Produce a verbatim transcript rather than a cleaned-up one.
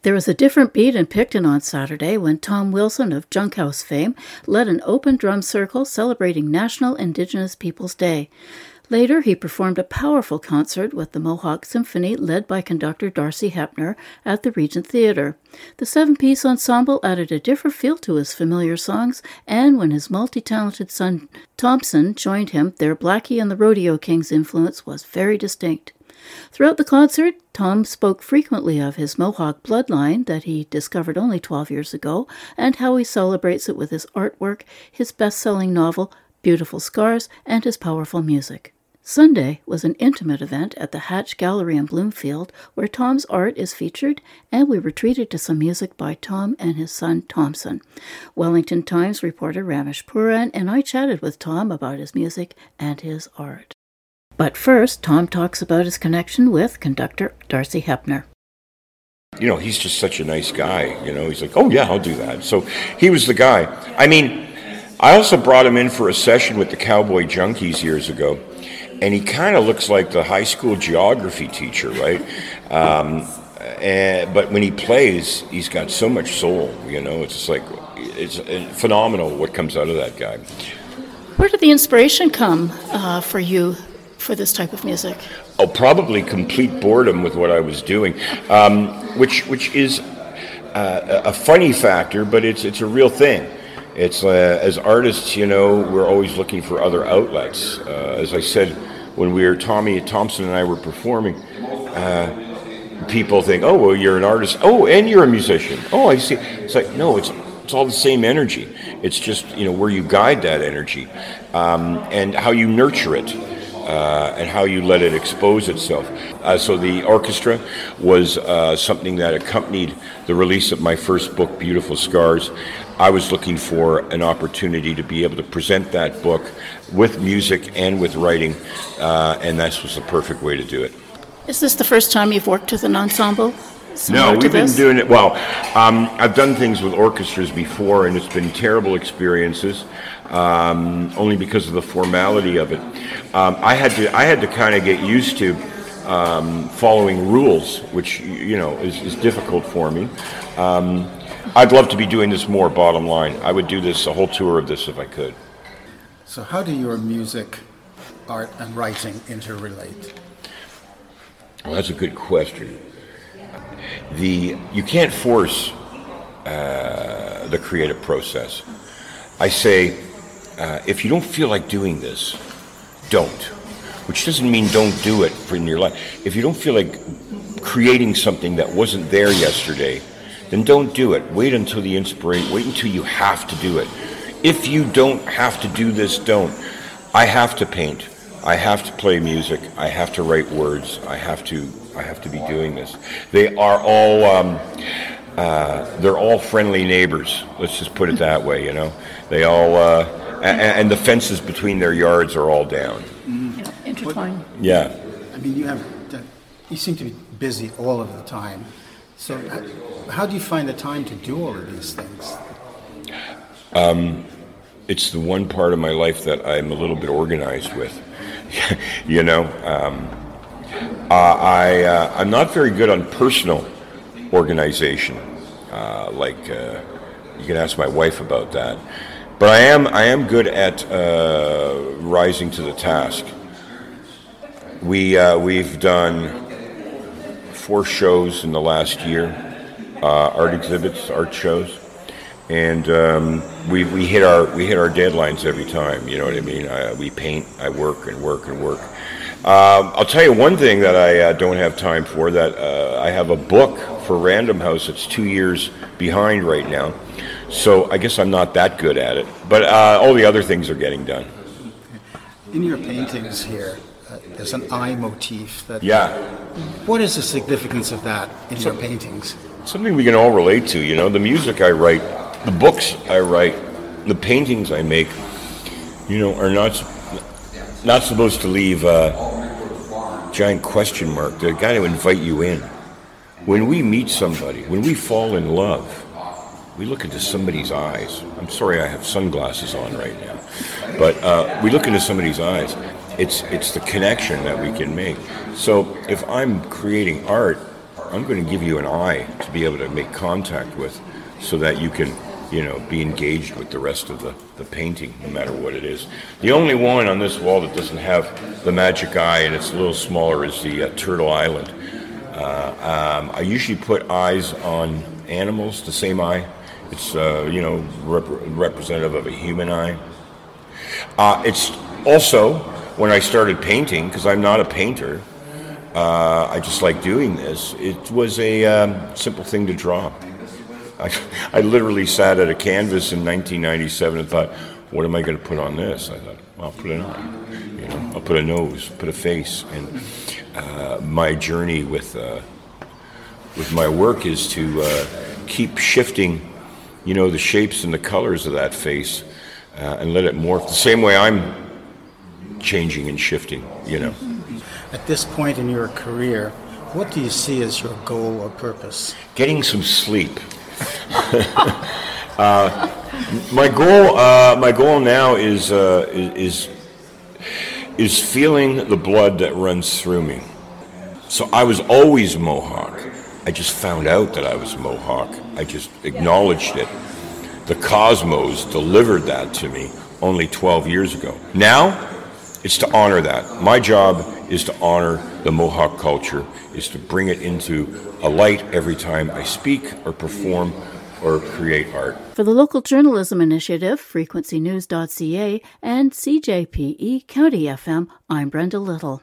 There was a different beat in Picton on Saturday when Tom Wilson of Junkhouse fame led an open drum circle celebrating National Indigenous Peoples Day. Later, he performed a powerful concert with the Mohawk Symphony led by conductor Darcy Hepner at the Regent Theatre. The seven-piece ensemble added a different feel to his familiar songs, and when his multi-talented son Thompson joined him, their Blackie and the Rodeo Kings influence was very distinct. Throughout the concert, Tom spoke frequently of his Mohawk bloodline that he discovered only twelve years ago, and how he celebrates it with his artwork, his best-selling novel, Beautiful Scars, and his powerful music. Sunday was an intimate event at the Hatch Gallery in Bloomfield, where Tom's art is featured, and we were treated to some music by Tom and his son Thompson. Wellington Times reporter Ramesh Puran and I chatted with Tom about his music and his art. But first, Tom talks about his connection with conductor Darcy Hepner. You know, he's just such a nice guy, you know. He's like, oh, yeah, I'll do that. So he was the guy. I mean, I also brought him in for a session with the Cowboy Junkies years ago. And he kind of looks like the high school geography teacher, right? Um, and, but when he plays, he's got so much soul, you know? It's just like, it's phenomenal what comes out of that guy. Where did the inspiration come uh, for you for this type of music? Oh, probably complete boredom with what I was doing, um, which which is uh, a funny factor, but it's it's a real thing. It's uh, as artists, you know, we're always looking for other outlets. Uh, as I said, when we were Tommy Thompson and I were performing, uh, people think, "Oh, well, you're an artist. Oh, and you're a musician. Oh, I see." It's like, no, it's it's all the same energy. It's just, you know, where you guide that energy um, and how you nurture it. Uh, and how you let it expose itself. Uh, so the orchestra was uh, something that accompanied the release of my first book, Beautiful Scars. I was looking for an opportunity to be able to present that book with music and with writing, uh, and that was the perfect way to do it. Is this the first time you've worked with an ensemble? No, we've been this? doing it, well, um, I've done things with orchestras before, and it's been terrible experiences. Um, only because of the formality of it. Um, I had to I had to kind of get used to um, following rules, which, you know, is, is difficult for me. Um, I'd love to be doing this more, bottom line. I would do this, a whole tour of this if I could. So how do your music, art, and writing interrelate? Well, that's a good question. The You can't force uh, the creative process. I say, Uh, if you don't feel like doing this, don't. Which doesn't mean don't do it for in your life. If you don't feel like creating something that wasn't there yesterday, then don't do it. Wait until the inspiration, wait until you have to do it. If you don't have to do this, don't. I have to paint. I have to play music. I have to write words. I have to, I have to be doing this. They are all, um, uh, they're all friendly neighbors. Let's just put it that way, you know. They all, uh, and the fences between their yards are all down. Mm-hmm. Yeah, intertwined. Yeah. I mean, you have, you seem to be busy all of the time. So how do you find the time to do all of these things? Um, it's the one part of my life that I'm a little bit organized with. you know, um, uh, I, uh, I'm not very good on personal organization. Uh, like, uh, you can ask my wife about that. But I am I am good at uh, rising to the task. We uh, we've done four shows in the last year, uh, art exhibits, art shows, and um, we we hit our we hit our deadlines every time. You know what I mean? I, we paint, I work and work and work. Um, I'll tell you one thing that I uh, don't have time for. That uh, I have a book for Random House that's two years behind right now. So I guess I'm not that good at it, but uh, all the other things are getting done. In your paintings here, uh, there's an eye motif. That, yeah. What is the significance of that in so, your paintings? Something we can all relate to, you know. The music I write, the books I write, the paintings I make, you know, are not not supposed to leave a giant question mark. They've got to invite you in. When we meet somebody, when we fall in love, we look into somebody's eyes. I'm sorry I have sunglasses on right now. But uh, we look into somebody's eyes. It's it's the connection that we can make. So if I'm creating art, I'm going to give you an eye to be able to make contact with so that you can, you know, be engaged with the rest of the, the painting, no matter what it is. The only one on this wall that doesn't have the magic eye, and it's a little smaller, is the uh, Turtle Island. Uh, um, I usually put eyes on animals, the same eye. It's, uh, you know, rep- representative of a human eye. Uh, it's also, when I started painting, because I'm not a painter, uh, I just like doing this, it was a um, simple thing to draw. I, I literally sat at a canvas in nineteen ninety-seven and thought, what am I going to put on this? I thought, well, I'll put an eye. You know, I'll put a nose, put a face. And uh, my journey with uh, with my work is to uh, keep shifting, you know, the shapes and the colors of that face uh, and let it morph the same way I'm changing and shifting, you know. At this point in your career, what do you see as your goal or purpose? Getting some sleep. uh, my goal, uh, my goal now is, uh, is is feeling the blood that runs through me. So I was always Mohawk. I just found out that I was Mohawk. I just acknowledged it. The cosmos delivered that to me only twelve years ago. Now, it's to honor that. My job is to honor the Mohawk culture, is to bring it into a light every time I speak or perform or create art. For the Local Journalism Initiative, frequency news dot c a, and C J P E County F M, I'm Brenda Little.